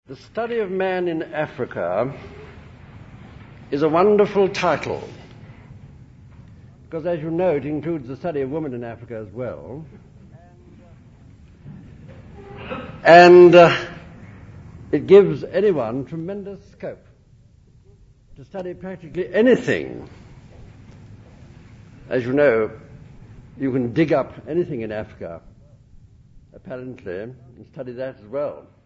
The Study of Man in Africa is a wonderful title because, as you know, it includes the study of women in Africa as well. And it gives anyone tremendous scope to study practically anything. As you know, you can dig up anything in Africa, apparently, and study that as well.